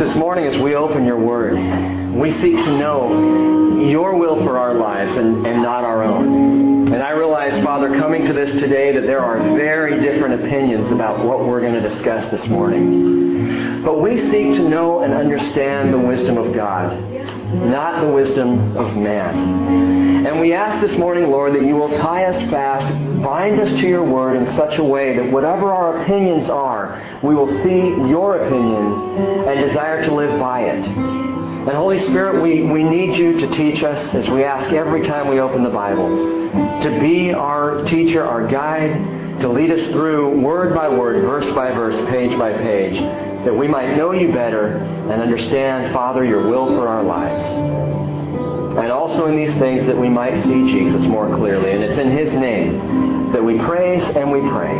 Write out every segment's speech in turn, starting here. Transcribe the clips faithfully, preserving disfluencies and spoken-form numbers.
this morning as we open your Word, we seek to know your will for our lives and, and not our own. And I realize, Father, coming to this today, that there are very different opinions about what we're going to discuss this morning. But we seek to know and understand the wisdom of God, not the wisdom of man. And we ask this morning, Lord, that you will tie us fast, bind us to your Word in such a way that whatever our opinions are, we will see your opinion and desire to live by it. And Holy Spirit, we, we need you to teach us, as we ask every time we open the Bible, to be our teacher, our guide, to lead us through word by word, verse by verse, page by page, that we might know you better and understand, Father, your will for our lives. And also in these things that we might see Jesus more clearly. And it's in His name that we praise and we pray.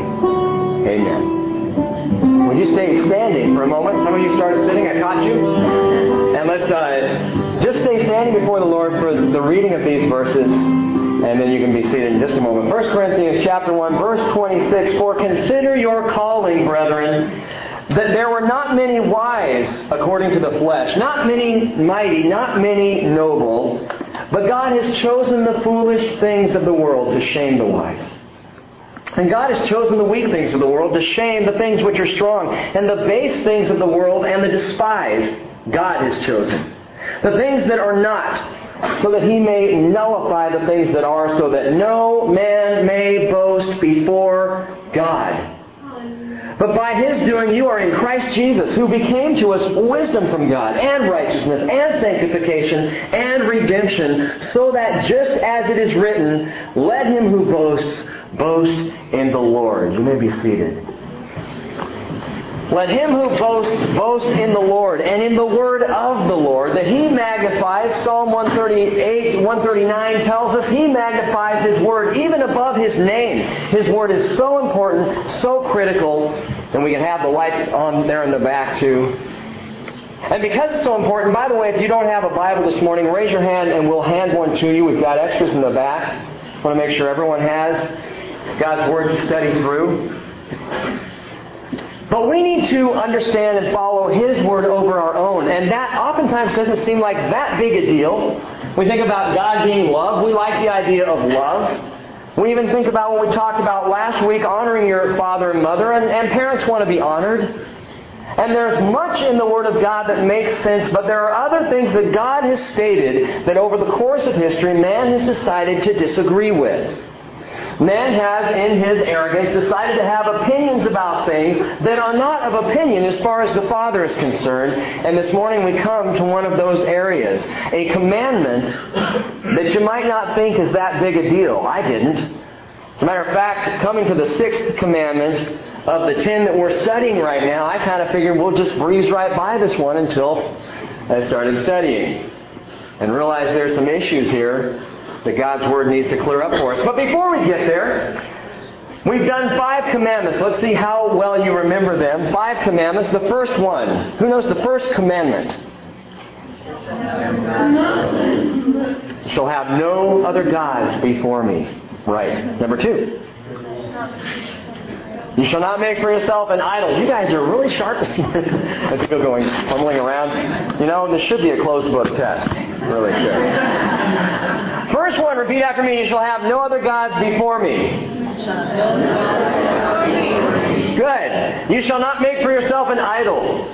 Amen. Would you stay standing for a moment? Some of you started sitting. I caught you. And let's uh, just stay standing before the Lord for the reading of these verses. And then you can be seated in just a moment. First Corinthians chapter one, verse twenty-six. For consider your calling, brethren, that there were not many wise according to the flesh, not many mighty, not many noble, but God has chosen the foolish things of the world to shame the wise. And God has chosen the weak things of the world to shame the things which are strong, and the base things of the world and the despised God has chosen. The things that are not, so that He may nullify the things that are, so that no man may boast before God. But by His doing you are in Christ Jesus, who became to us wisdom from God, and righteousness, and sanctification, and redemption, so that just as it is written, let him who boasts, boast in the Lord. You may be seated. Let him who boasts, boast in the Lord, and in the word of the Lord, that He magnifies. Psalm one thirty-eight, one thirty-nine tells us He magnifies His word even above His name. His word is so important, so critical, and we can have the lights on there in the back too. And because it's so important, by the way, if you don't have a Bible this morning, raise your hand and we'll hand one to you. We've got extras in the back. I want to make sure everyone has God's Word to study through. But we need to understand and follow His Word over our own. And that oftentimes doesn't seem like that big a deal. We think about God being love. We like the idea of love. We even think about what we talked about last week, honoring your father and mother. And, and parents want to be honored. And there's much in the Word of God that makes sense. But there are other things that God has stated that over the course of history, man has decided to disagree with. Man has, in his arrogance, decided to have opinions about things that are not of opinion as far as the Father is concerned. And this morning we come to one of those areas. A commandment that you might not think is that big a deal. I didn't. As a matter of fact, coming to the sixth commandment of the ten that we're studying right now, I kind of figured we'll just breeze right by this one until I started studying. And realized there's some issues here that God's Word needs to clear up for us. But before we get there, we've done five commandments. Let's see how well you remember them. Five commandments. The first one. Who knows the first commandment? You shall have no other gods before me. Right. Number two. You shall not make for yourself an idol. You guys are really sharp this morning. As we go going, fumbling around. You know, this should be a closed book test. Really should. First one, repeat after me. You shall have no other gods before me. Good. You shall not make for yourself an idol.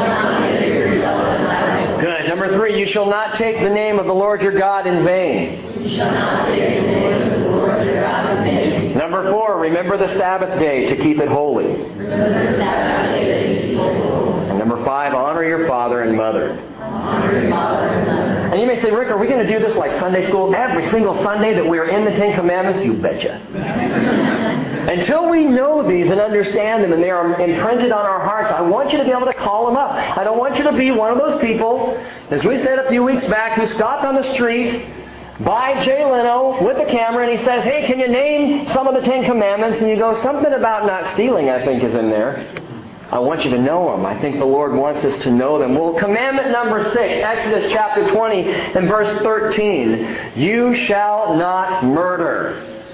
Good. Number three, you shall not take the name of the Lord your God in vain. You shall not take the name of the Lord your God in vain. Number four, remember the Sabbath day to keep it holy. Remember the Sabbath day to keep it holy. And number five, honor your father and mother. Honor your father and mother. And you may say, Rick, are we going to do this like Sunday school every single Sunday that we are in the Ten Commandments? You betcha. Until we know these and understand them and they are imprinted on our hearts, I want you to be able to call them up. I don't want you to be one of those people, as we said a few weeks back, who stopped on the street by Jay Leno with the camera and he says, hey, can you name some of the Ten Commandments? And you go, something about not stealing, I think, is in there. I want you to know them. I think the Lord wants us to know them. Well, commandment number six, Exodus chapter twenty and verse thirteen. You shall not murder.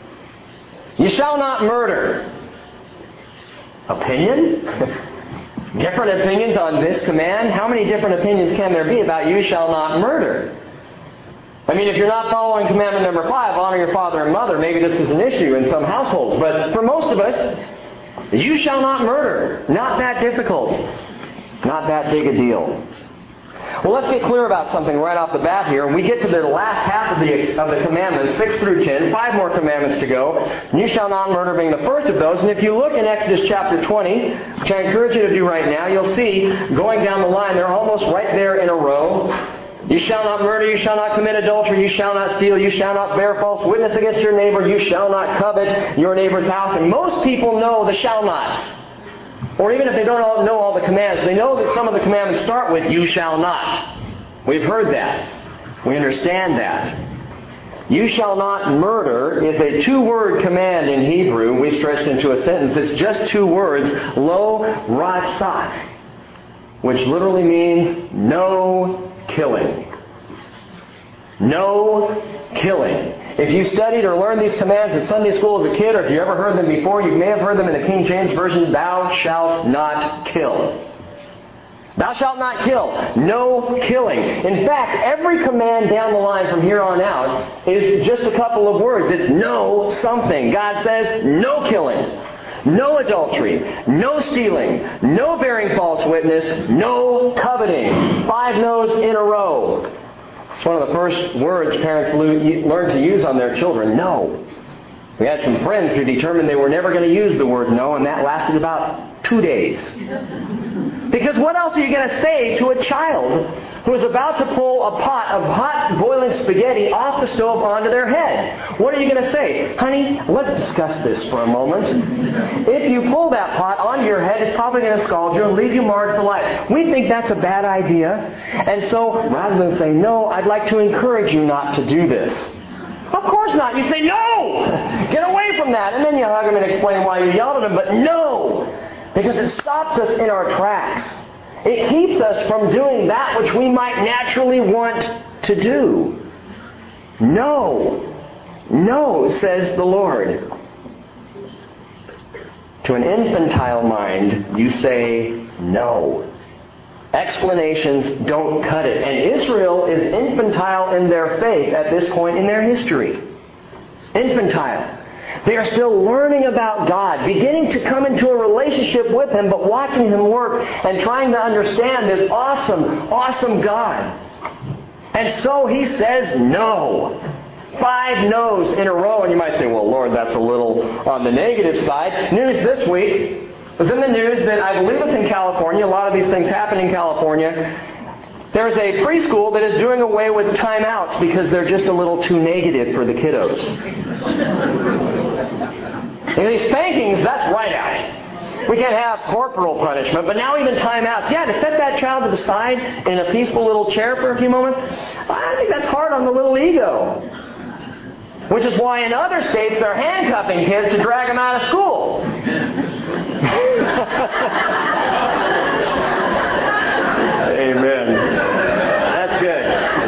You shall not murder. Opinion? Different opinions on this command? How many different opinions can there be about you shall not murder? I mean, if you're not following commandment number five, honor your father and mother, maybe this is an issue in some households. But for most of us, you shall not murder. Not that difficult. Not that big a deal. Well, let's get clear about something right off the bat here. We get to the last half of the of the commandments, six through ten, five more commandments to go. You shall not murder being the first of those. And if you look in Exodus chapter twenty, which I encourage you to do right now, you'll see, going down the line, they're almost right there in a row. You shall not murder, you shall not commit adultery, you shall not steal, you shall not bear false witness against your neighbor, you shall not covet your neighbor's house. And most people know the shall nots. Or even if they don't all know all the commands, they know that some of the commandments start with, you shall not. We've heard that. We understand that. You shall not murder is a two-word command in Hebrew. We stretched into a sentence. It's just two words, lo ratzak, which literally means no killing. No killing. If you studied or learned these commands in Sunday school as a kid, or if you ever heard them before, you may have heard them in the King James Version, thou shalt not kill. Thou shalt not kill. No killing. In fact, every command down the line from here on out is just a couple of words. It's no something. God says no killing. No adultery, no stealing, no bearing false witness, no coveting. Five no's in a row. It's one of the first words parents learn to use on their children, no. We had some friends who determined they were never going to use the word no, and that lasted about two days. Because what else are you going to say to a child who is about to pull a pot of hot boiling spaghetti off the stove onto their head? What are you going to say? Honey, let's discuss this for a moment. If you pull that pot onto your head, it's probably going to scald you and leave you marred for life. We think that's a bad idea. And so, rather than say, no, I'd like to encourage you not to do this. Of course not. You say, no! Get away from that. And then you hug them and explain why you yelled at them. But no! Because it stops us in our tracks. It keeps us from doing that which we might naturally want to do. No. No, says the Lord. To an infantile mind, you say no. Explanations don't cut it. And Israel is infantile in their faith at this point in their history. Infantile. They are still learning about God, beginning to come into a relationship with Him, but watching Him work and trying to understand this awesome, awesome God. And so He says no. Five no's in a row. And you might say, well, Lord, that's a little on the negative side. News this week was in the news that I believe it's in California. A lot of these things happen in California. There's a preschool that is doing away with timeouts because they're just a little too negative for the kiddos. And these spankings, that's right out. We can't have corporal punishment, but now even timeouts. Yeah, to set that child to the side in a peaceful little chair for a few moments, I think that's hard on the little ego. Which is why in other states they're handcuffing kids to drag them out of school. Amen. That's good.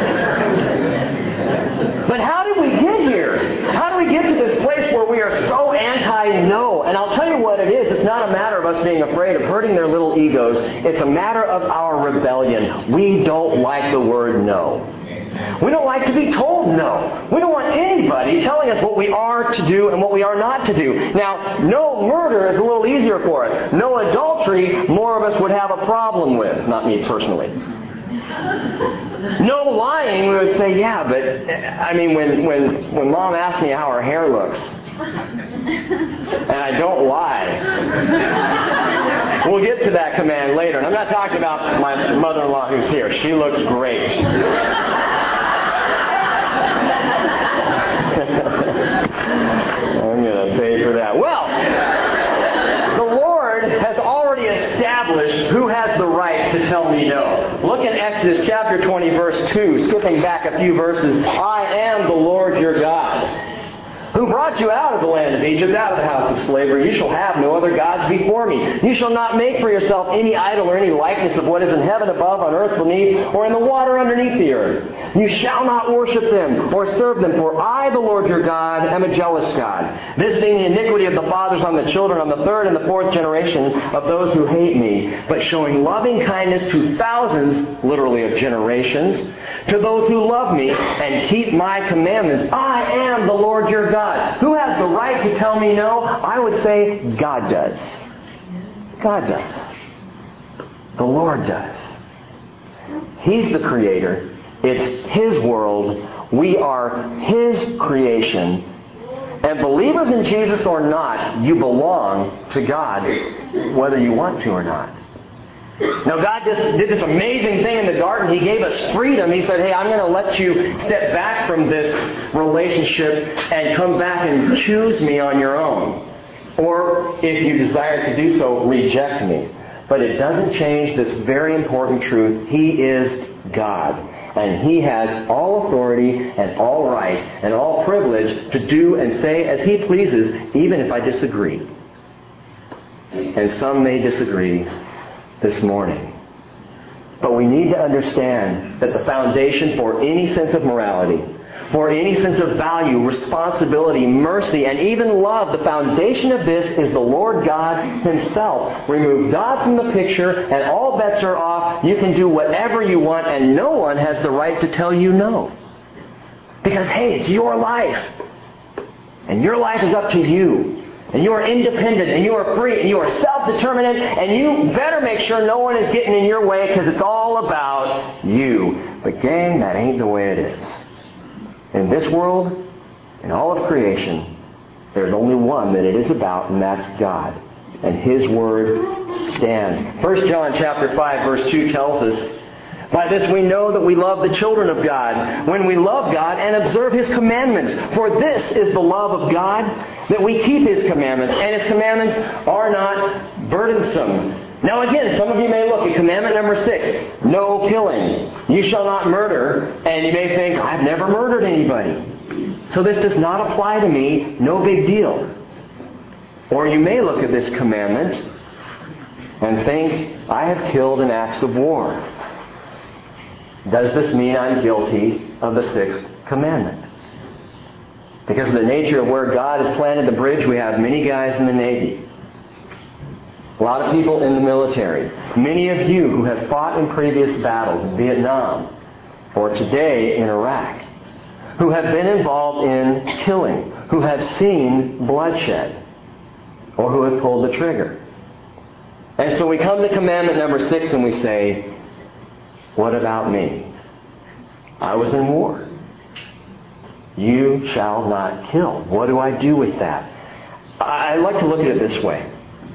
But how did we get here? How do we get to this place where we are so anti-no? And I'll tell you what it is. It's not a matter of us being afraid of hurting their little egos. It's a matter of our rebellion. We don't like the word no. We don't like to be told no. We don't want anybody telling us what we are to do and what we are not to do. Now, no murder is a little easier for us. No adultery, more of us would have a problem with. Not me personally. No lying, we would say, yeah, but, I mean, when, when, when Mom asks me how her hair looks, and I don't lie, we'll get to that command later. And I'm not talking about my mother-in-law who's here. She looks great. I'm going to pay for that. Well, the Lord has already established who has the right to tell me no. Look in Exodus chapter twenty, verse two, skipping back a few verses. I am the Lord your God, who brought you out of the land of Egypt, out of the house of slavery. You shall have no other gods before me. You shall not make for yourself any idol or any likeness of what is in heaven above, on earth beneath, or in the water underneath the earth. You shall not worship them or serve them, for I, the Lord your God, am a jealous God, visiting the iniquity of the fathers on the children, on the third and the fourth generation of those who hate me, but showing loving kindness to thousands, literally of generations, to those who love me and keep my commandments. I am the Lord your God. Who has the right to tell me no? I would say God does. God does. The Lord does. He's the Creator. It's His world. We are His creation. And believers in Jesus or not, you belong to God, whether you want to or not. Now, God just did this amazing thing in the garden. He gave us freedom. He said, hey, I'm going to let you step back from this relationship and come back and choose me on your own. Or, if you desire to do so, reject me. But it doesn't change this very important truth. He is God. And He has all authority and all right and all privilege to do and say as He pleases, even if I disagree. And some may disagree this morning. But we need to understand that the foundation for any sense of morality, for any sense of value, responsibility, mercy, and even love, the foundation of this is the Lord God Himself. Remove God from the picture and all bets are off. You can do whatever you want and no one has the right to tell you no. Because, hey, it's your life. And your life is up to you. And you are independent, and you are free, and you are self-determinate, and you better make sure no one is getting in your way because it's all about you. But gang, that ain't the way it is. In this world, in all of creation, there's only one that it is about, and that's God. And His Word stands. First John chapter five, verse two tells us, by this we know that we love the children of God, when we love God and observe His commandments. For this is the love of God, that we keep His commandments, and His commandments are not burdensome. Now again, some of you may look at commandment number six, no killing. You shall not murder, and you may think, I've never murdered anybody, so this does not apply to me, no big deal. Or you may look at this commandment and think, I have killed in acts of war. Does this mean I'm guilty of the sixth commandment? Because of the nature of where God has planted the bridge, we have many guys in the Navy. A lot of people in the military. Many of you who have fought in previous battles in Vietnam or today in Iraq, who have been involved in killing, who have seen bloodshed, or who have pulled the trigger. And so we come to commandment number six and we say, what about me? I was in war. You shall not kill. What do I do with that? I like to look at it this way.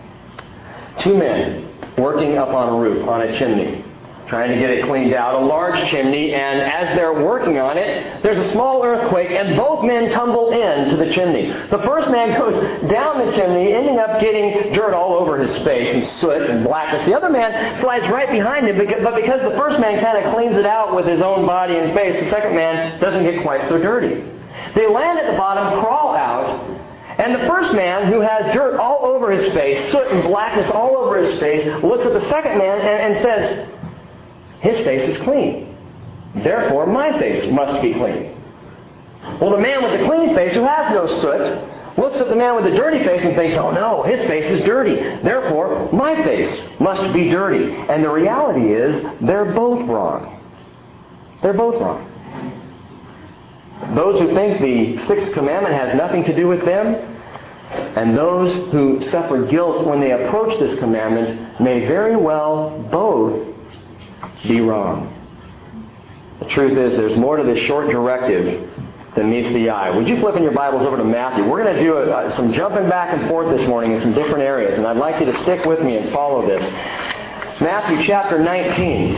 Two men working up on a roof, on a chimney, trying to get it cleaned out, a large chimney, and as they're working on it, there's a small earthquake, and both men tumble into the chimney. The first man goes down the chimney, ending up getting dirt all over his face, and soot and blackness. The other man slides right behind him, but because the first man kind of cleans it out with his own body and face, the second man doesn't get quite so dirty. They land at the bottom, crawl out, and the first man, who has dirt all over his face, soot and blackness all over his face, looks at the second man and, and says, his face is clean. Therefore, my face must be clean. Well, the man with the clean face, who has no soot, looks at the man with the dirty face and thinks, oh no, his face is dirty. Therefore, my face must be dirty. And the reality is, they're both wrong. They're both wrong. Those who think the sixth commandment has nothing to do with them, and those who suffer guilt when they approach this commandment, may very well both be wrong. The truth is, there's more to this short directive than meets the eye. Would you flip in your Bibles over to Matthew? We're going to do a, uh, some jumping back and forth this morning in some different areas, and I'd like you to stick with me and follow this. Matthew chapter nineteen.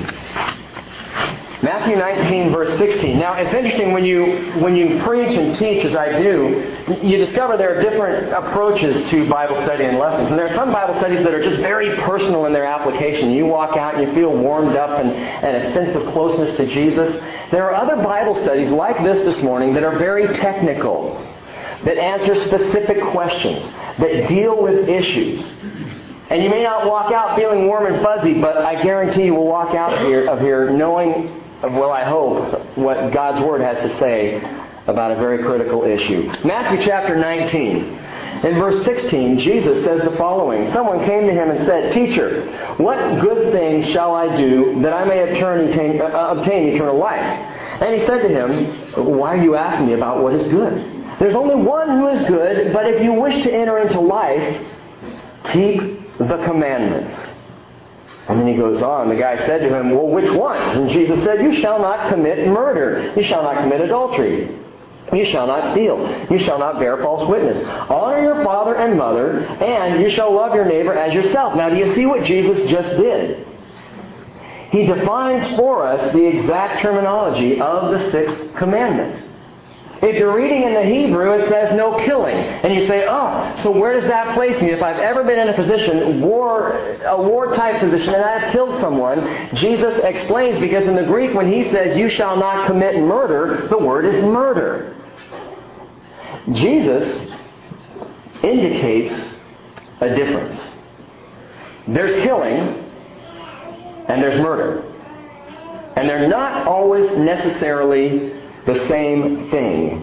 Matthew nineteen, verse sixteen. Now, it's interesting when you when you preach and teach, as I do, you discover there are different approaches to Bible study and lessons. And there are some Bible studies that are just very personal in their application. You walk out and you feel warmed up and, and a sense of closeness to Jesus. There are other Bible studies like this this morning that are very technical. that answer specific questions, that deal with issues. And you may not walk out feeling warm and fuzzy, but I guarantee you will walk out of here, of here knowing, well, I hope, what God's Word has to say about a very critical issue. Matthew chapter nineteen. In verse sixteen, Jesus says the following. Someone came to him and said, "Teacher, what good thing shall I do that I may obtain, uh, obtain eternal life?" And he said to him, "Why are you asking me about what is good? There's only one who is good, but if you wish to enter into life, keep the commandments." And then he goes on. The guy said to him, "Well, which ones?" And Jesus said, "You shall not commit murder. You shall not commit adultery. You shall not steal. You shall not bear false witness. Honor your father and mother, and you shall love your neighbor as yourself." Now, do you see what Jesus just did? He defines for us the exact terminology of the sixth commandment. If you're reading in the Hebrew, it says no killing. And you say, oh, so where does that place me? If I've ever been in a position, war, a war-type position, and I've killed someone, Jesus explains, because in the Greek, when he says, "You shall not commit murder," the word is murder. Jesus indicates a difference. There's killing and there's murder. And they're not always necessarily the same thing.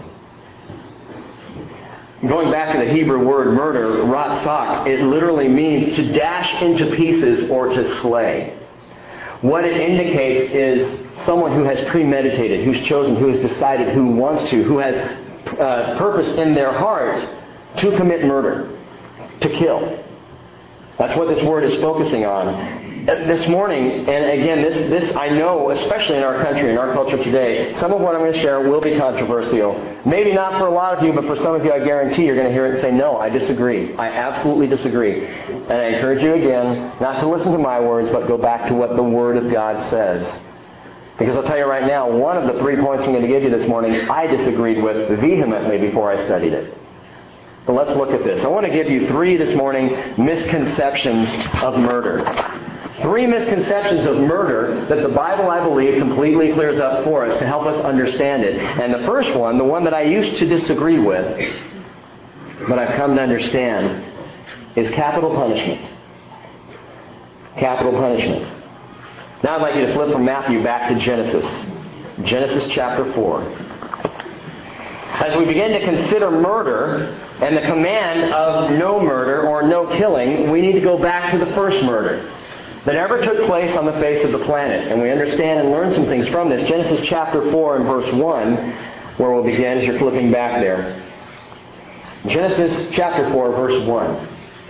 Going back to the Hebrew word murder, ratzak, it literally means to dash into pieces or to slay. What it indicates is someone who has premeditated, who's chosen, who has decided, who wants to, who has uh, purpose in their heart to commit murder, to kill. That's what this word is focusing on. This morning, and again, this, this I know, especially in our country, in our culture today, some of what I'm going to share will be controversial. Maybe not for a lot of you, but for some of you, I guarantee you're going to hear it and say, "No, I disagree. I absolutely disagree." And I encourage you again, not to listen to my words, but go back to what the Word of God says. Because I'll tell you right now, one of the three points I'm going to give you this morning, I disagreed with vehemently before I studied it. But let's look at this. I want to give you three this morning misconceptions of murder. Three misconceptions of murder that the Bible, I believe, completely clears up for us to help us understand it. And the first one, the one that I used to disagree with, but I've come to understand, is capital punishment. Capital punishment. Now I'd like you to flip from Matthew back to Genesis. Genesis chapter four. As we begin to consider murder and the command of no murder or no killing, we need to go back to the first murder that ever took place on the face of the planet. And we understand and learn some things from this. Genesis chapter four and verse one, where we'll begin as you're flipping back there. Genesis chapter four, verse one.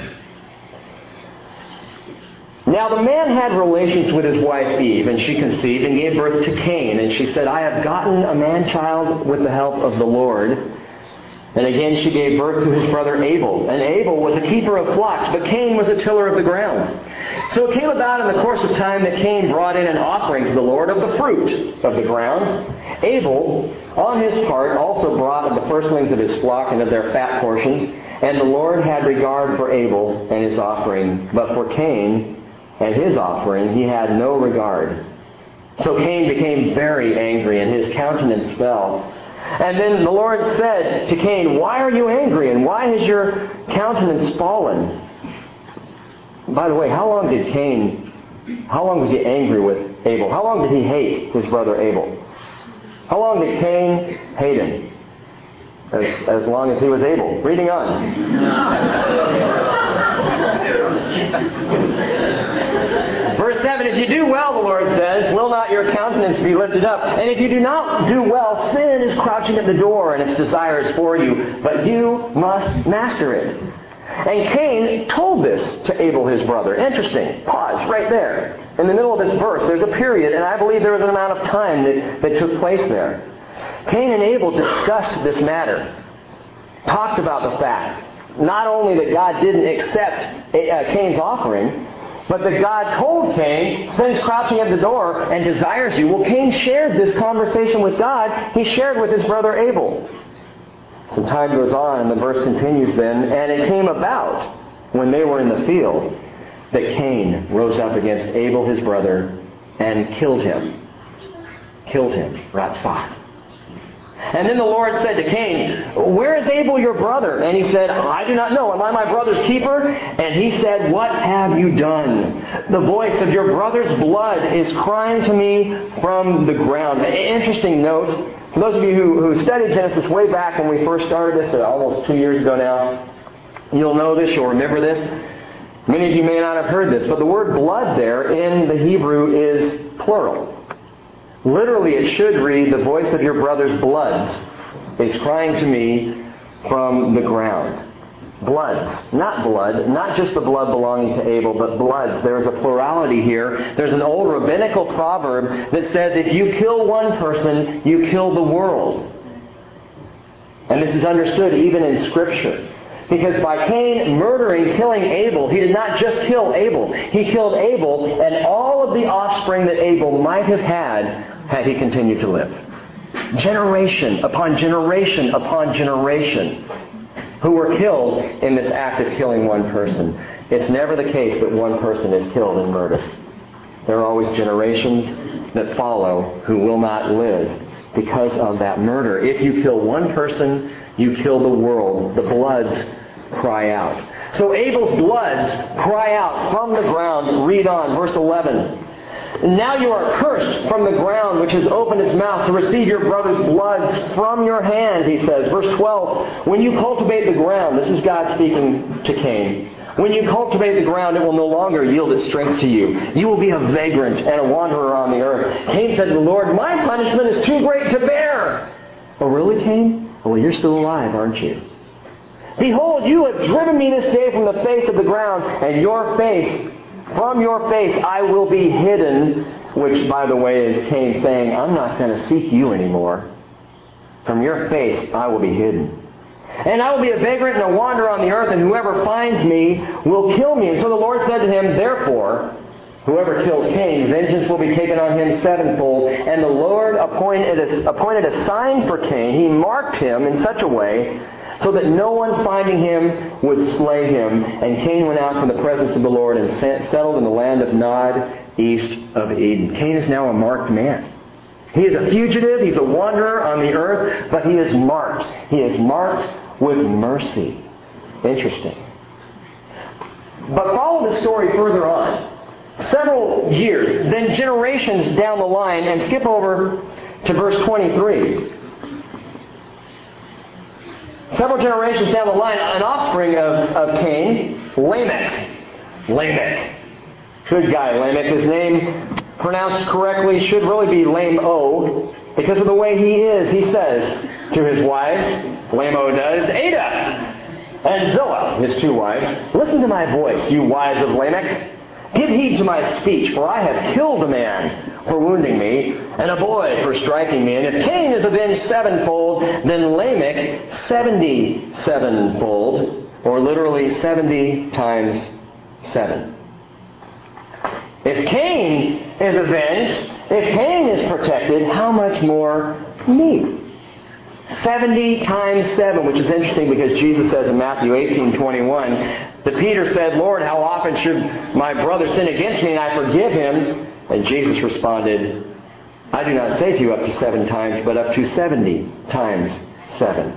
Now the man had relations with his wife Eve, and she conceived and gave birth to Cain. And she said, "I have gotten a man-child with the help of the Lord." And again she gave birth to his brother Abel. And Abel was a keeper of flocks, but Cain was a tiller of the ground. So it came about in the course of time that Cain brought in an offering to the Lord of the fruit of the ground. Abel, on his part, also brought of the firstlings of his flock and of their fat portions. And the Lord had regard for Abel and his offering, but for Cain and his offering he had no regard. So Cain became very angry, and his countenance fell. And then the Lord said to Cain, "Why are you angry, and why has your countenance fallen?" By the way, how long did Cain, how long was he angry with Abel? How long did he hate his brother Abel? How long did Cain hate him? As, as long as he was able. Reading on. Verse seven, "If you do well," the Lord says, "will not your countenance be lifted up? And if you do not do well, sin is crouching at the door, and its desires for you, but you must master it." And Cain told this to Abel his brother. Interesting. Pause right there. In the middle of this verse, there's a period, and I believe there was an amount of time that, that took place there. Cain and Abel discussed this matter. Talked about the fact, not only that God didn't accept Cain's offering, but that God told Cain, "Sin's crouching at the door and desires you." Well, Cain shared this conversation with God. He shared with his brother Abel. Some time goes on, and the verse continues then, "And it came about, when they were in the field, that Cain rose up against Abel his brother and killed him." Killed him. Ratzah. And then the Lord said to Cain, "Where is Abel your brother?" And he said, "I do not know. Am I my brother's keeper?" And he said, "What have you done? The voice of your brother's blood is crying to me from the ground." An interesting note. For those of you who, who studied Genesis way back when we first started this, uh, almost two years ago now, you'll know this, you'll remember this. Many of you may not have heard this, but the word blood there in the Hebrew is plural. Literally, it should read, "The voice of your brother's bloods is crying to me from the ground." Bloods, not blood, not just the blood belonging to Abel, but bloods. There's a plurality here. There's an old rabbinical proverb that says, if you kill one person, you kill the world. And this is understood even in Scripture. Because by Cain murdering, killing Abel, he did not just kill Abel. He killed Abel and all of the offspring that Abel might have had had he continued to live. Generation upon generation upon generation who were killed in this act of killing one person. It's never the case that one person is killed and murdered. There are always generations that follow who will not live because of that murder. If you kill one person, you kill the world. The bloods cry out. So Abel's bloods cry out from the ground. Read on, verse eleven. "Now you are cursed from the ground, which has opened its mouth to receive your brother's bloods from your hand," he says. Verse twelve, "When you cultivate the ground," this is God speaking to Cain, "when you cultivate the ground, it will no longer yield its strength to you. You will be a vagrant and a wanderer on the earth." Cain said to the Lord, "My punishment is too great to bear." "Oh, really, Cain? Well, you're still alive, aren't you? Behold, you have driven me this day from the face of the ground, and your face, from your face I will be hidden," which, by the way, is Cain saying, "I'm not going to seek you anymore. From your face I will be hidden. And I will be a vagrant and a wanderer on the earth, and whoever finds me will kill me." And so the Lord said to him, "Therefore, whoever kills Cain, vengeance will be taken on him sevenfold." And the Lord appointed a, appointed a sign for Cain. He marked him in such a way so that no one finding him would slay him. And Cain went out from the presence of the Lord and settled in the land of Nod, east of Eden. Cain is now a marked man. He is a fugitive. He's a wanderer on the earth, but he is marked. He is marked with mercy. Interesting. But follow the story further on. Several years, then generations down the line, and skip over to verse twenty-three. Several generations down the line, an offspring of, of Cain, Lamech. Lamech. Good guy, Lamech. His name, pronounced correctly, should really be Lame-O, because of the way he is. He says to his wives, Lame-O does, "Ada and Zoa," his two wives, "listen to my voice, you wives of Lamech. Give heed to my speech, for I have killed a man for wounding me, and a boy for striking me. And if Cain is avenged sevenfold, then Lamech seventy-sevenfold," or literally seventy times seven. If Cain is avenged, if Cain is protected, how much more me? seventy times seven, which is interesting because Jesus says in Matthew eighteen twenty-one that Peter said, "Lord, how often should my brother sin against me and I forgive him?" And Jesus responded, "I do not say to you up to seven times, but up to seventy times seven."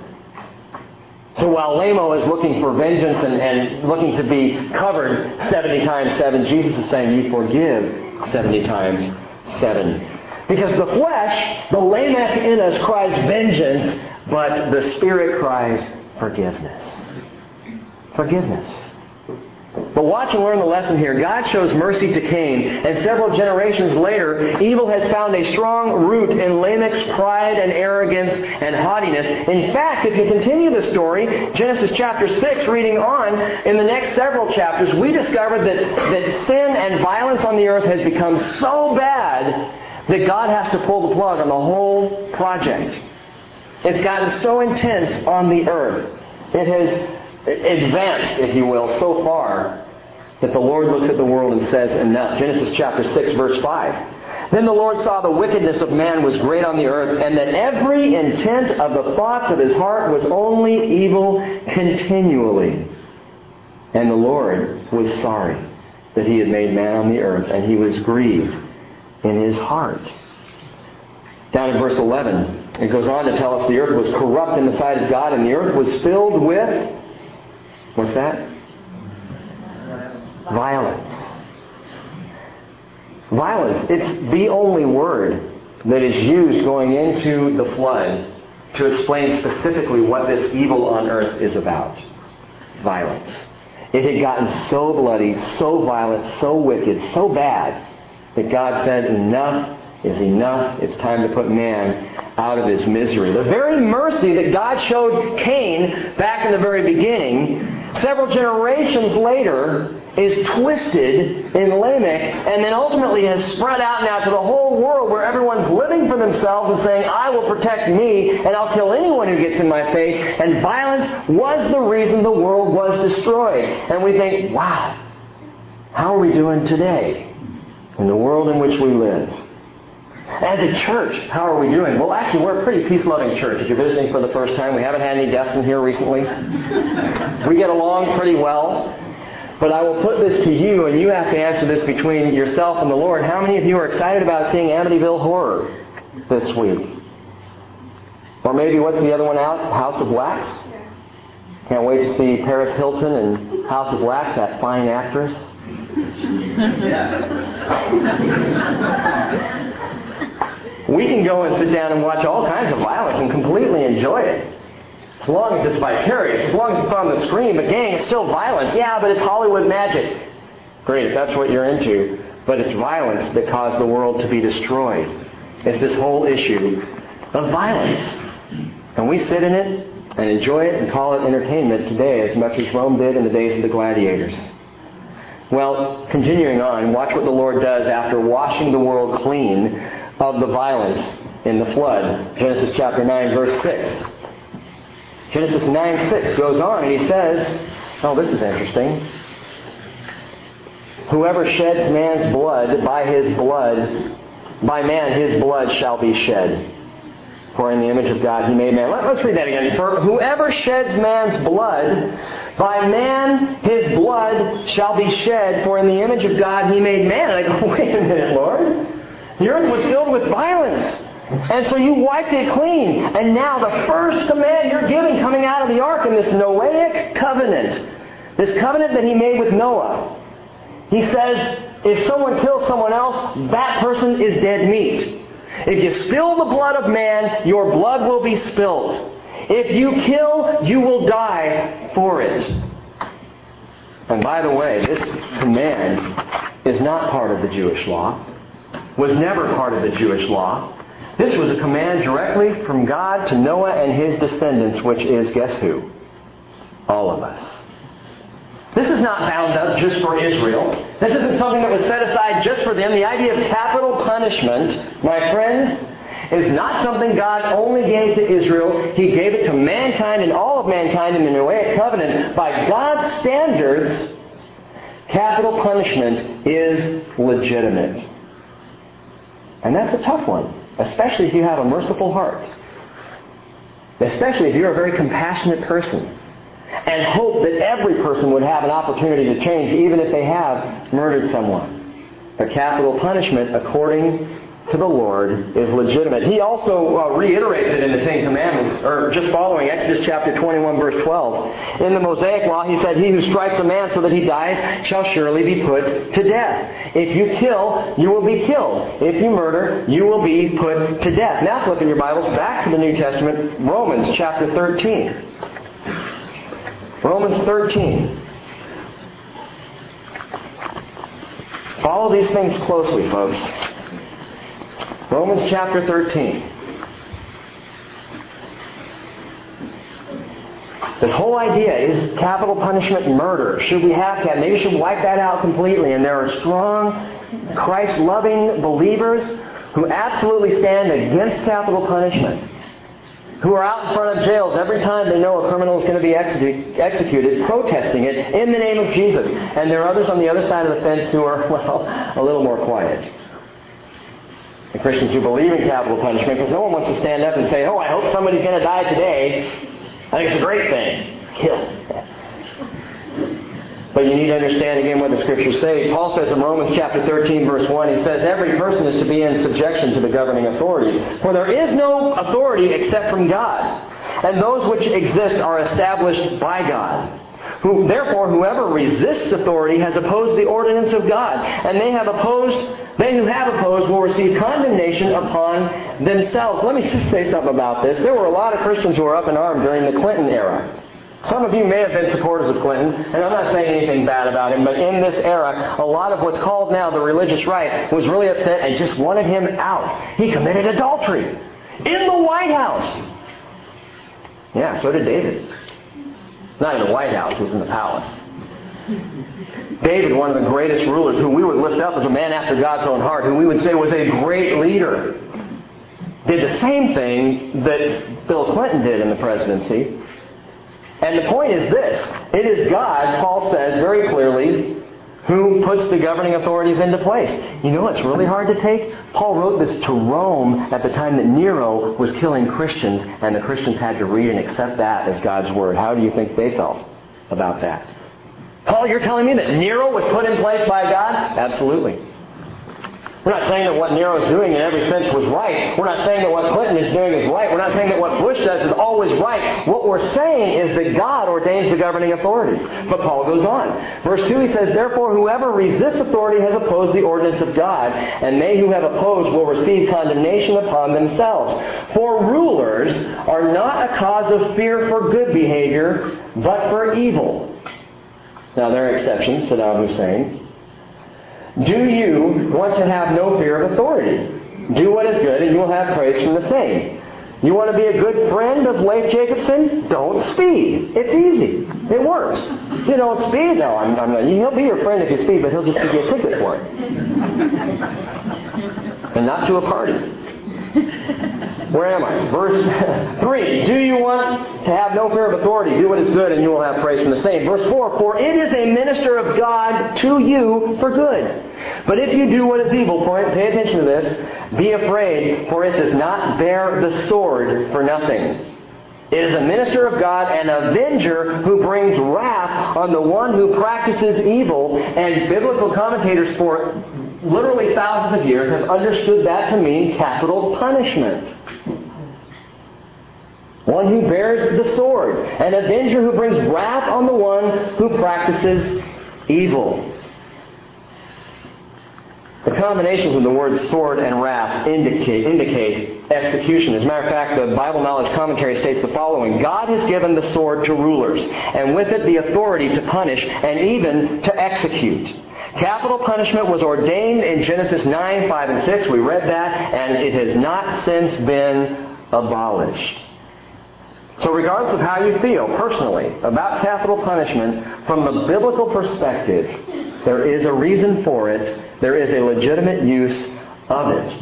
So while Lame-O is looking for vengeance and, and looking to be covered seventy times seven, Jesus is saying, you forgive seventy times seven. Because the flesh, the Lamech in us, cries vengeance, but the Spirit cries forgiveness. Forgiveness. But watch and learn the lesson here. God shows mercy to Cain, and several generations later, evil has found a strong root in Lamech's pride and arrogance and haughtiness. In fact, if you continue the story, Genesis chapter six, reading on, in the next several chapters, we discover that, that sin and violence on the earth has become so bad that God has to pull the plug on the whole project. It's gotten so intense on the earth. It has advanced, if you will, so far that the Lord looks at the world and says, enough. Genesis chapter six, verse five. "Then the Lord saw the wickedness of man was great on the earth, and that every intent of the thoughts of his heart was only evil continually. And the Lord was sorry that he had made man on the earth, and he was grieved in his heart." Down in verse eleven, it goes on to tell us the earth was corrupt in the sight of God, and the earth was filled with, what's that? Violence. Violence. It's the only word that is used going into the flood to explain specifically what this evil on earth is about. Violence. It had gotten so bloody, so violent, so wicked, so bad that God said, enough is enough. It's time to put man out of his misery. The very mercy that God showed Cain back in the very beginning, several generations later, is twisted in Lamech and then ultimately has spread out now to the whole world where everyone's living for themselves and saying, I will protect me and I'll kill anyone who gets in my face. And violence was the reason the world was destroyed. And we think, wow, how are we doing today in the world in which we live? As a church, how are we doing? Well, actually, we're a pretty peace-loving church. If you're visiting for the first time, we haven't had any deaths in here recently. We get along pretty well. But I will put this to you, and you have to answer this between yourself and the Lord. How many of you are excited about seeing Amityville Horror this week? Or maybe, what's the other one out? House of Wax? Can't wait to see Paris Hilton in House of Wax, that fine actress. We can go and sit down and watch all kinds of violence and completely enjoy it. As long as it's vicarious, as long as it's on the screen. But gang, it's still violence. Yeah, but it's Hollywood magic. Great, if that's what you're into. But it's violence that caused the world to be destroyed. It's this whole issue of violence. And we sit in it and enjoy it and call it entertainment today as much as Rome did in the days of the gladiators. Well, continuing on, watch what the Lord does after washing the world clean of the violence in the flood. Genesis chapter nine, verse six. Genesis nine six goes on and he says, oh, this is interesting. Whoever sheds man's blood, by his blood, by man his blood shall be shed. For in the image of God he made man. Let, let's read that again. For whoever sheds man's blood, by man his blood shall be shed. For in the image of God he made man. And I go, wait a minute, Lord. The earth was filled with violence. And so you wiped it clean. And now the first command you're giving coming out of the ark in this Noahic covenant, this covenant that he made with Noah, he says, if someone kills someone else, that person is dead meat. If you spill the blood of man, your blood will be spilled. If you kill, you will die for it. And by the way, this command is not part of the Jewish law, was never part of the Jewish law. This was a command directly from God to Noah and his descendants, which is, guess who? All of us. This is not bound up just for Israel. This isn't something that was set aside just for them. The idea of capital punishment, my friends, is not something God only gave to Israel. He gave it to mankind and all of mankind in the Noahic covenant. By God's standards, capital punishment is legitimate. And that's a tough one. Especially if you have a merciful heart. Especially if you're a very compassionate person. And hope that every person would have an opportunity to change, even if they have murdered someone. But capital punishment, according to the Lord, is legitimate. He also uh, reiterates it in the Ten Commandments, or just following Exodus chapter twenty-one, verse twelve. In the Mosaic law, he said, he who strikes a man so that he dies shall surely be put to death. If you kill, you will be killed. If you murder, you will be put to death. Now flip in your Bibles back to the New Testament, Romans chapter thirteen. Romans thirteen. Follow these things closely, folks. Romans chapter thirteen. This whole idea is capital punishment murder. Should we have that? Maybe we should wipe that out completely. And there are strong, Christ-loving believers who absolutely stand against capital punishment, who are out in front of jails every time they know a criminal is going to be executed, executed, protesting it in the name of Jesus. And there are others on the other side of the fence who are, well, a little more quiet. The Christians who believe in capital punishment, because no one wants to stand up and say, oh, I hope somebody's going to die today. I think it's a great thing. Kill. But you need to understand again what the Scriptures say. Paul says in Romans chapter thirteen, verse one, he says, every person is to be in subjection to the governing authorities. For there is no authority except from God, and those which exist are established by God. Who, therefore, whoever resists authority has opposed the ordinance of God, and they have opposed, they who have opposed will receive condemnation upon themselves. Let me just say something about this. There were a lot of Christians who were up in arms during the Clinton era. Some of you may have been supporters of Clinton, and I'm not saying anything bad about him, but in this era, a lot of what's called now the religious right was really upset and just wanted him out. He committed adultery in the White House. Yeah, so did David. Not in the White House, he was in the palace. David, one of the greatest rulers, who we would lift up as a man after God's own heart, who we would say was a great leader, did the same thing that Bill Clinton did in the presidency. And the point is this. It is God, Paul says very clearly, who puts the governing authorities into place. You know what's really hard to take? Paul wrote this to Rome at the time that Nero was killing Christians, and the Christians had to read and accept that as God's Word. How do you think they felt about that? Paul, you're telling me that Nero was put in place by God? Absolutely. We're not saying that what Nero's doing in every sense was right. We're not saying that what Clinton is doing is right. We're not saying that what Bush does is always right. What we're saying is that God ordains the governing authorities. But Paul goes on. Verse two, he says, therefore whoever resists authority has opposed the ordinance of God, and they who have opposed will receive condemnation upon themselves. For rulers are not a cause of fear for good behavior, but for evil. Now there are exceptions, Saddam Hussein. Do you want to have no fear of authority? Do what is good, and you will have praise from the same. You want to be a good friend of Leif Jacobson? Don't speed. It's easy. It works. You don't speed? No, I'm, I'm not. He'll be your friend if you speed, but he'll just give you a ticket for it. And not to a party. Where am I? Verse three. Do you want to have no fear of authority? Do what is good, and you will have praise from the same. Verse four. For it is a minister of God to you for good. But if you do what is evil, pay attention to this, be afraid, for it does not bear the sword for nothing. It is a minister of God, an avenger who brings wrath on the one who practices evil. And biblical commentators for literally thousands of years have understood that to mean capital punishment. One who bears the sword. An avenger who brings wrath on the one who practices evil. The combinations of the words sword and wrath indicate, indicate execution. As a matter of fact, the Bible Knowledge Commentary states the following. God has given the sword to rulers, and with it the authority to punish and even to execute. Capital punishment was ordained in Genesis nine, five, and six. We read that, and it has not since been abolished. So regardless of how you feel personally about capital punishment, from the biblical perspective, there is a reason for it. There is a legitimate use of it.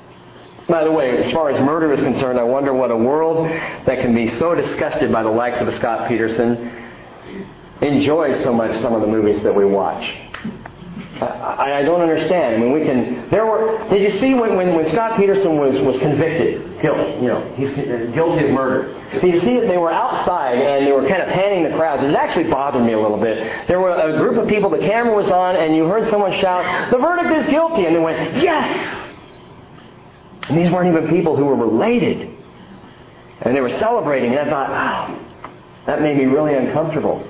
By the way, as far as murder is concerned, I wonder what a world that can be so disgusted by the likes of a Scott Peterson enjoys so much some of the movies that we watch. I, I don't understand. I mean, we can. There were. Did you see when, when, when Scott Peterson was, was convicted, guilt? You know, he's guilty of murder. Did you see that they were outside and they were kind of panning the crowds? It actually bothered me a little bit. There were a group of people. The camera was on, and you heard someone shout, "The verdict is guilty!" And they went, "Yes!" And these weren't even people who were related, and they were celebrating. And I thought, "Wow, that made me really uncomfortable."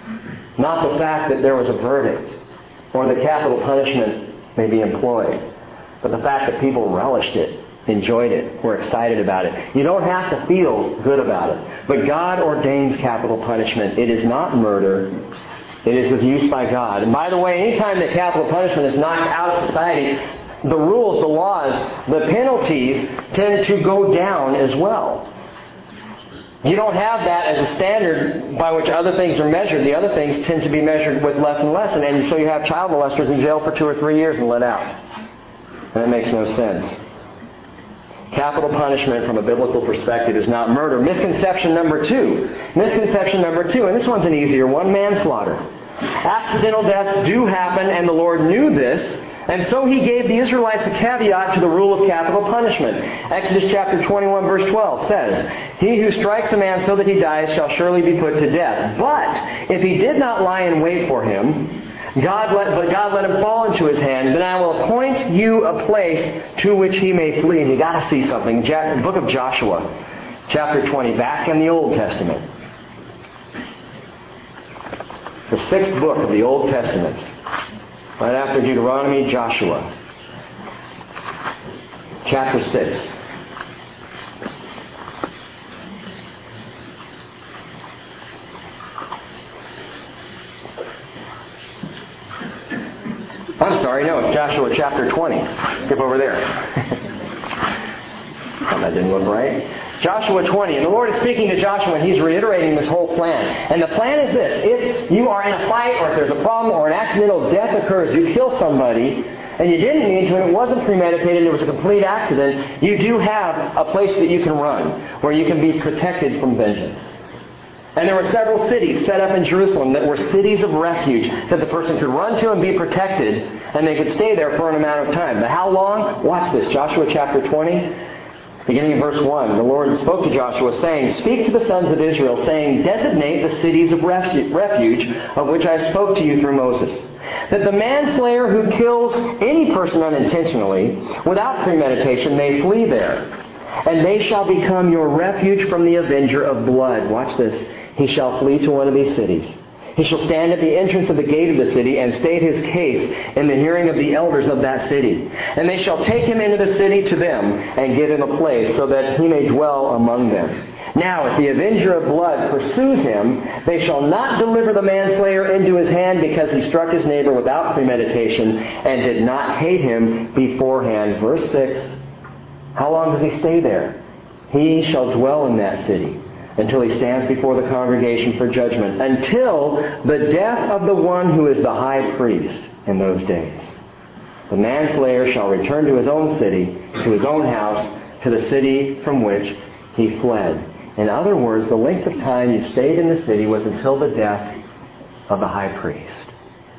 Not the fact that there was a verdict, or the capital punishment may be employed, but the fact that people relished it, enjoyed it, were excited about it. You don't have to feel good about it. But God ordains capital punishment. It is not murder. It is with use by God. And by the way, anytime that capital punishment is knocked out of society, the rules, the laws, the penalties tend to go down as well. You don't have that as a standard by which other things are measured. The other things tend to be measured with less and less. And, and so you have child molesters in jail for two or three years and let out. And that makes no sense. Capital punishment from a biblical perspective is not murder. Misconception number two. Misconception number two, and this one's an easier one, manslaughter. Accidental deaths do happen, and the Lord knew this, And so he gave the Israelites a caveat to the rule of capital punishment. Exodus chapter twenty-one verse twelve says, "He who strikes a man so that he dies shall surely be put to death. But if he did not lie in wait for him, God let, but God let him fall into his hand, then I will appoint you a place to which he may flee." And you got to see something. The book of Joshua, chapter twenty, back in the Old Testament. The sixth book of the Old Testament. Right after Deuteronomy, Joshua. Chapter six. I'm sorry, no, it's Joshua chapter twenty. Skip over there. Oh, that didn't look right. Joshua twenty. And the Lord is speaking to Joshua, and He's reiterating this whole plan. And the plan is this. If you are in a fight, or if there's a problem, or an accidental death occurs, you kill somebody, and you didn't mean to, and it wasn't premeditated, it was a complete accident, you do have a place that you can run, where you can be protected from vengeance. And there were several cities set up in Jerusalem that were cities of refuge that the person could run to and be protected, and they could stay there for an amount of time. But how long? Watch this. Joshua chapter twenty. Beginning in verse one, the Lord spoke to Joshua, saying, "Speak to the sons of Israel, saying, designate the cities of refuge, of which I spoke to you through Moses, that the manslayer who kills any person unintentionally, without premeditation, may flee there. And they shall become your refuge from the avenger of blood." Watch this. "He shall flee to one of these cities. He shall stand at the entrance of the gate of the city and state his case in the hearing of the elders of that city. And they shall take him into the city to them and give him a place so that he may dwell among them. Now, if the avenger of blood pursues him, they shall not deliver the manslayer into his hand because he struck his neighbor without premeditation and did not hate him beforehand." Verse six. How long does he stay there? "He shall dwell in that city until he stands before the congregation for judgment, until the death of the one who is the high priest in those days. The manslayer shall return to his own city, to his own house, to the city from which he fled." In other words, the length of time you stayed in the city was until the death of the high priest.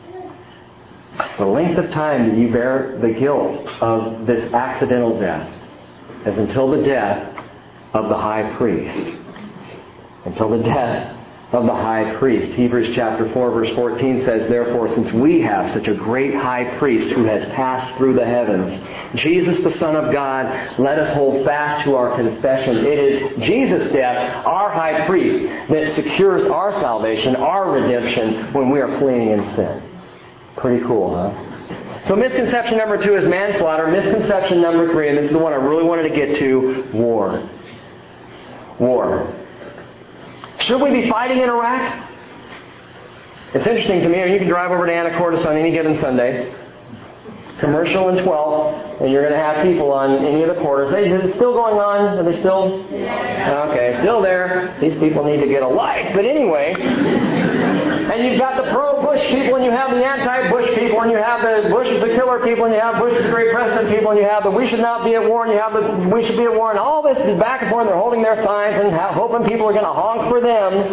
The length of time that you bear the guilt of this accidental death is until the death of the high priest. Until the death of the high priest. Hebrews chapter four verse fourteen says, "Therefore, since we have such a great high priest who has passed through the heavens, Jesus the Son of God, let us hold fast to our confession." It is Jesus' death, our high priest, that secures our salvation, our redemption, when we are fleeing in sin. Pretty cool, huh? So misconception number two is manslaughter. Misconception number three, and this is the one I really wanted to get to, war. War. Should we be fighting in Iraq? It's interesting to me. You can drive over to Anacortes on any given Sunday, commercial and twelfth, and you're going to have people on any of the quarters. Hey, is it still going on? Are they still? Yeah. Okay, still there. These people need to get a life. But anyway, and you've got the pro-Bush people, and you have the anti-Bush people, and you have the Bush is a killer people, and you have Bush is a great president people, and you have the we should not be at war, and you have the we should be at war, and all this is back and forth. They're holding their signs and hoping people are going to honk for them.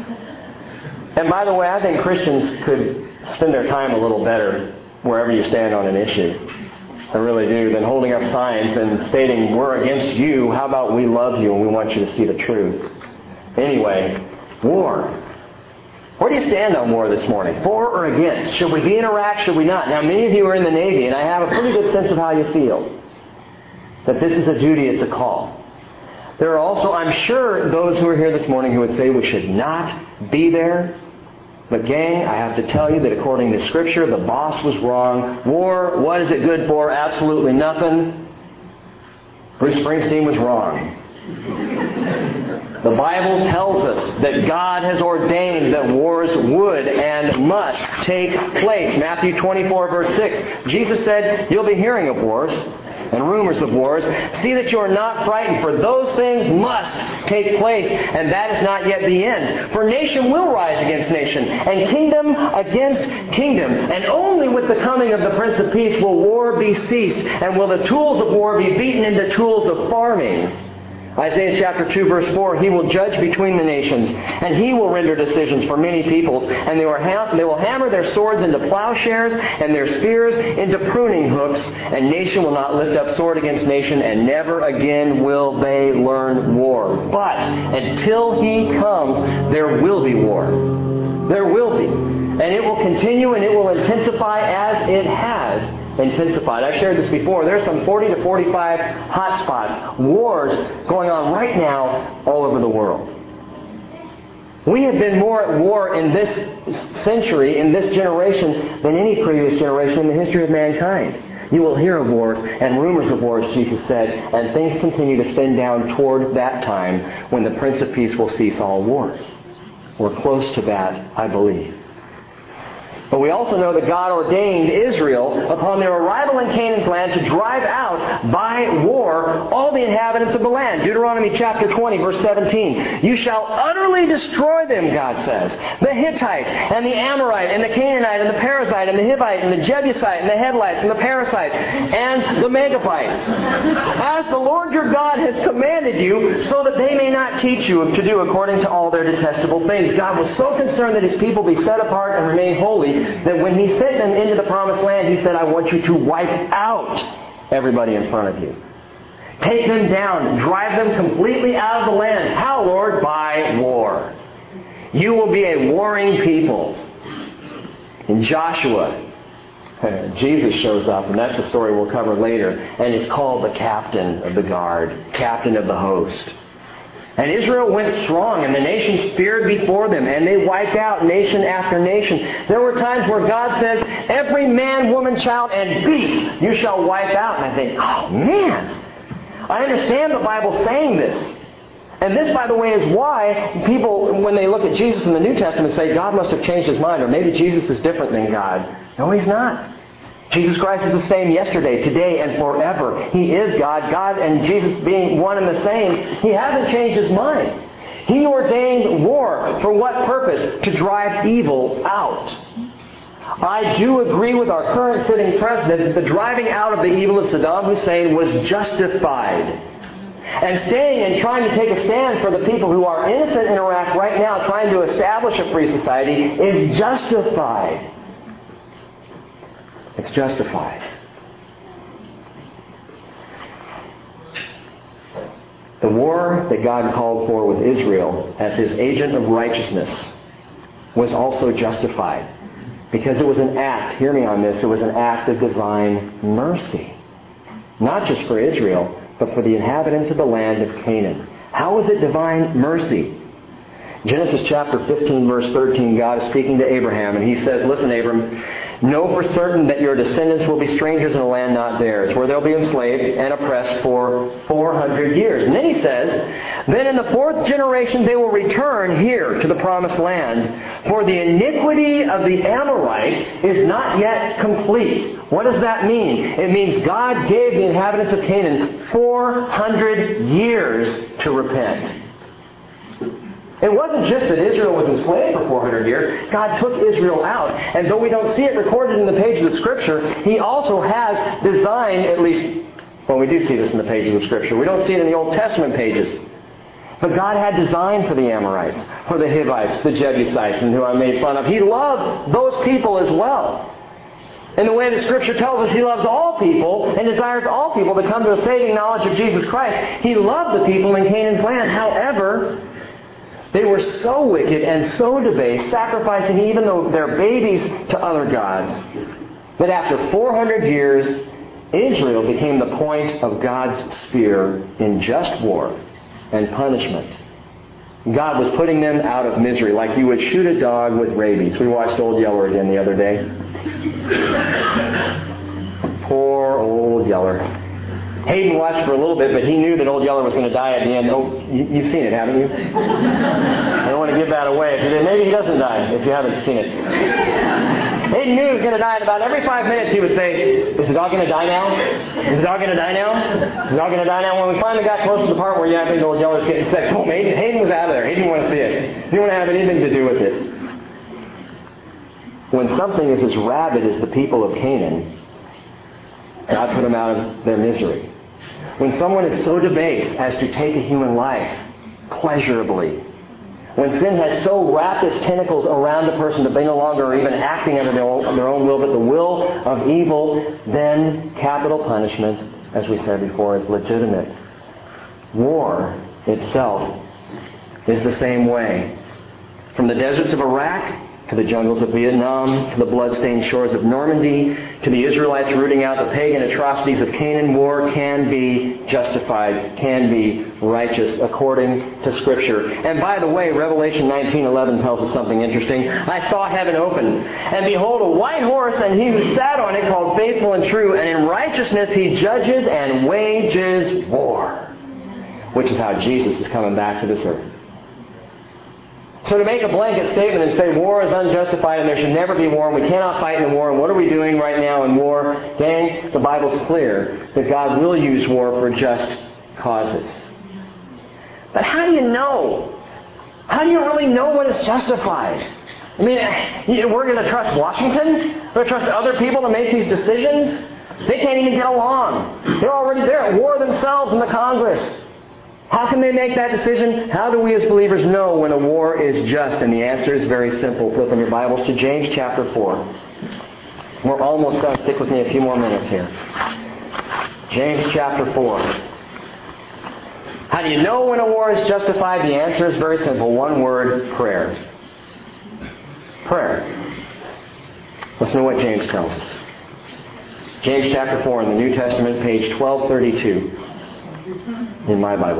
And by the way, I think Christians could spend their time a little better wherever you stand on an issue. I really do, than holding up signs and stating, "We're against you. How about we love you and we want you to see the truth?" Anyway, war. Where do you stand on war this morning? For or against? Should we be in Iraq? Should we not? Now, many of you are in the Navy, and I have a pretty good sense of how you feel. That this is a duty, it's a call. There are also, I'm sure, those who are here this morning who would say we should not be there. But gang, I have to tell you that according to Scripture, the boss was wrong. War, what is it good for? Absolutely nothing. Bruce Springsteen was wrong. The Bible tells us that God has ordained that wars would and must take place. Matthew twenty-four verse six. Jesus said, "You'll be hearing of wars and rumors of wars. See that you are not frightened, for those things must take place, and that is not yet the end. For nation will rise against nation, and kingdom against kingdom. And only with the coming of the Prince of Peace will war be ceased, and will the tools of war be beaten into tools of farming. Isaiah chapter two verse four, He will judge between the nations, and He will render decisions for many peoples, and they will, ha- they will hammer their swords into plowshares and their spears into pruning hooks, and nation will not lift up sword against nation, and never again will they learn war. But until He comes, there will be war. There will be. And it will continue and it will intensify as it has intensified. I've shared this before. There's some forty to forty-five hot spots, wars going on right now all over the world. We have been more at war in this century, in this generation, than any previous generation in the history of mankind. You will hear of wars and rumors of wars, Jesus said, and things continue to spin down toward that time when the Prince of Peace will cease all wars. We're close to that, I believe. But we also know that God ordained Israel, upon their arrival in Canaan's land, to drive out by war all the inhabitants of the land. Deuteronomy chapter twenty, verse seventeen. You shall utterly destroy them, God says. The Hittite, and the Amorite, and the Canaanite, and the Perizzite, and the Hivite, and the Jebusite, and the Headlites, and the Perizzites, and the Megabites. As the Lord your God has commanded you, so that they may not teach you to do according to all their detestable things. God was so concerned that His people be set apart and remain holy, that when He sent them into the promised land, He said, I want you to wipe out everybody in front of you. Take them down. Drive them completely out of the land. How, Lord? By war. You will be a warring people. In Joshua, Jesus shows up, and that's a story we'll cover later, and is called the captain of the guard, captain of the host. And Israel went strong, and the nations feared before them, and they wiped out nation after nation. There were times where God says, every man, woman, child, and beast you shall wipe out. And I think, oh man, I understand the Bible saying this. And this, by the way, is why people, when they look at Jesus in the New Testament, say, God must have changed His mind, or maybe Jesus is different than God. No, He's not. Jesus Christ is the same yesterday, today, and forever. He is God. God and Jesus being one and the same, He hasn't changed His mind. He ordained war. For what purpose? To drive evil out. I do agree with our current sitting president that the driving out of the evil of Saddam Hussein was justified. And staying and trying to take a stand for the people who are innocent in Iraq right now, trying to establish a free society, is justified. It's justified. The war that God called for with Israel as His agent of righteousness was also justified. Because it was an act, hear me on this, it was an act of divine mercy. Not just for Israel, but for the inhabitants of the land of Canaan. How was it divine mercy? Genesis chapter fifteen, verse thirteen, God is speaking to Abraham, and He says, listen, Abram, know for certain that your descendants will be strangers in a land not theirs, where they'll be enslaved and oppressed for four hundred years. And then He says, then in the fourth generation they will return here to the promised land, for the iniquity of the Amorite is not yet complete. What does that mean? It means God gave the inhabitants of Canaan four hundred years to repent. It wasn't just that Israel was enslaved for four hundred years. God took Israel out. And though we don't see it recorded in the pages of Scripture, He also has designed, at least, well, we do see this in the pages of Scripture. We don't see it in the Old Testament pages. But God had designed for the Amorites, for the Hivites, the Jebusites, and who I made fun of. He loved those people as well. In the way that Scripture tells us He loves all people and desires all people to come to a saving knowledge of Jesus Christ. He loved the people in Canaan's land. However, they were so wicked and so debased, sacrificing even their babies to other gods, that after four hundred years, Israel became the point of God's spear in just war and punishment. God was putting them out of misery, like you would shoot a dog with rabies. We watched Old Yeller again the other day. Poor Old Yeller. Hayden watched for a little bit, but he knew that Old Yeller was going to die at the end. Oh, you, you've seen it, haven't you? I don't want to give that away. If you did, maybe he doesn't die if you haven't seen it. Hayden knew he was going to die, and about every five minutes he would say, is the dog going to die now? Is the dog going to die now? Is the dog going to die now? When we finally got close to the part where you think Old Yeller's getting sick, boom, Hayden, Hayden was out of there. He didn't want to see it. He didn't want to have anything to do with it. When something is as rabid as the people of Canaan, God put them out of their misery. When someone is so debased as to take a human life pleasurably, when sin has so wrapped its tentacles around a person that they no longer are even acting under their own, their own will, but the will of evil, then capital punishment, as we said before, is legitimate. War itself is the same way. From the deserts of Iraq to the jungles of Vietnam, to the blood-stained shores of Normandy, to the Israelites rooting out the pagan atrocities of Canaan, war can be justified, can be righteous according to Scripture. And by the way, Revelation nineteen eleven tells us something interesting. I saw heaven open, and behold, a white horse, and he who sat on it called Faithful and True, and in righteousness he judges and wages war. Which is how Jesus is coming back to this earth. So to make a blanket statement and say war is unjustified and there should never be war and we cannot fight in war and what are we doing right now in war? Gang, the Bible's clear that God will use war for just causes. But how do you know? How do you really know when it's justified? I mean, we're going to trust Washington? We're going to trust other people to make these decisions? They can't even get along. They're already there at war themselves in the Congress. How can they make that decision? How do we as believers know when a war is just? And the answer is very simple. Flip in your Bibles to James chapter four. We're almost done. Stick with me a few more minutes here. James chapter four. How do you know when a war is justified? The answer is very simple. One word, prayer. Prayer. Listen to what James tells us. James chapter four in the New Testament, page twelve thirty-two. In my Bible.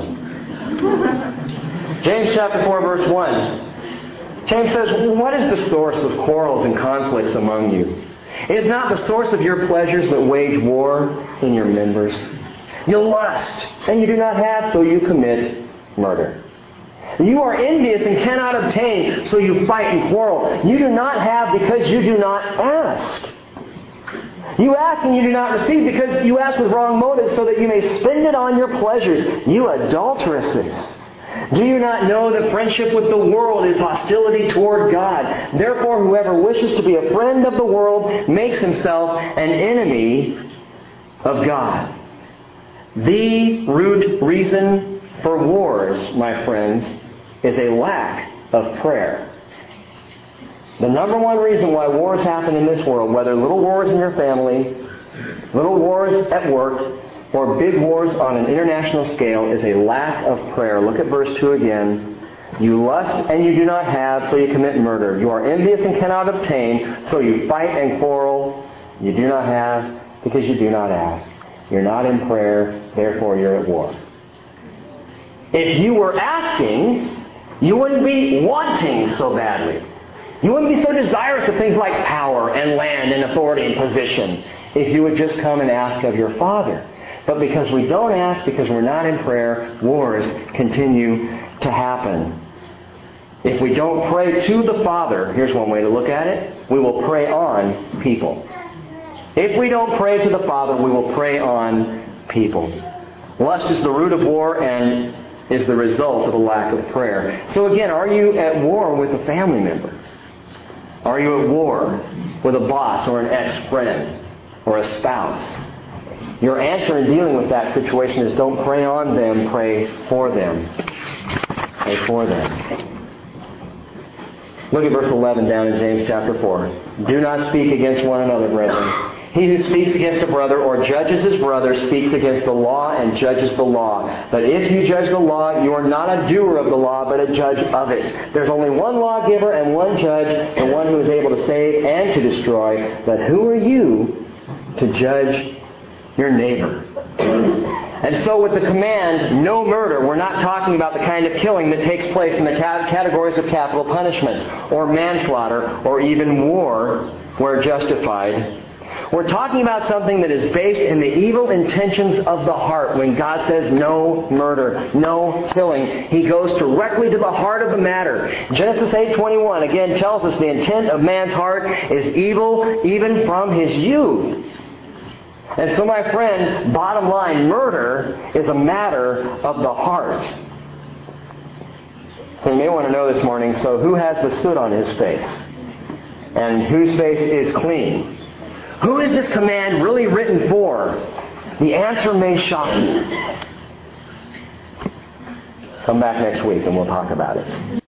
James chapter four, verse one. James says, what is the source of quarrels and conflicts among you? Is not the source of your pleasures that wage war in your members? You lust, and you do not have, so you commit murder. You are envious and cannot obtain, so you fight and quarrel. You do not have because you do not ask. You ask and you do not receive because you ask with wrong motives so that you may spend it on your pleasures. You adulteresses. Do you not know that friendship with the world is hostility toward God? Therefore, whoever wishes to be a friend of the world makes himself an enemy of God. The root reason for wars, my friends, is a lack of prayer. The number one reason why wars happen in this world, whether little wars in your family, little wars at work, or big wars on an international scale, is a lack of prayer. Look at verse two again. You lust and you do not have, so you commit murder. You are envious and cannot obtain, so you fight and quarrel. You do not have because you do not ask. You're not in prayer, therefore you're at war. If you were asking, you wouldn't be wanting so badly. You wouldn't be so desirous of things like power and land and authority and position if you would just come and ask of your Father. But because we don't ask, because we're not in prayer, wars continue to happen. If we don't pray to the Father, here's one way to look at it, we will prey on people. If we don't pray to the Father, we will prey on people. Lust is the root of war and is the result of a lack of prayer. So again, are you at war with a family member? Are you at war with a boss or an ex-friend or a spouse? Your answer in dealing with that situation is don't pray on them, pray for them. Pray for them. Look at verse eleven down in James chapter four. Do not speak against one another, brethren. He who speaks against a brother or judges his brother speaks against the law and judges the law. But if you judge the law, you are not a doer of the law, but a judge of it. There's only one lawgiver and one judge, the one who is able to save and to destroy. But who are you to judge your neighbor? And so with the command, no murder, we're not talking about the kind of killing that takes place in the categories of capital punishment, or manslaughter, or even war, where justified. We're talking about something that is based in the evil intentions of the heart. When God says no murder, no killing, He goes directly to the heart of the matter. Genesis eight twenty-one again tells us the intent of man's heart is evil even from his youth. And so my friend, bottom line, murder is a matter of the heart. So you may want to know this morning, so who has the soot on his face? And whose face is clean? Who is this command really written for? The answer may shock you. Come back next week and we'll talk about it.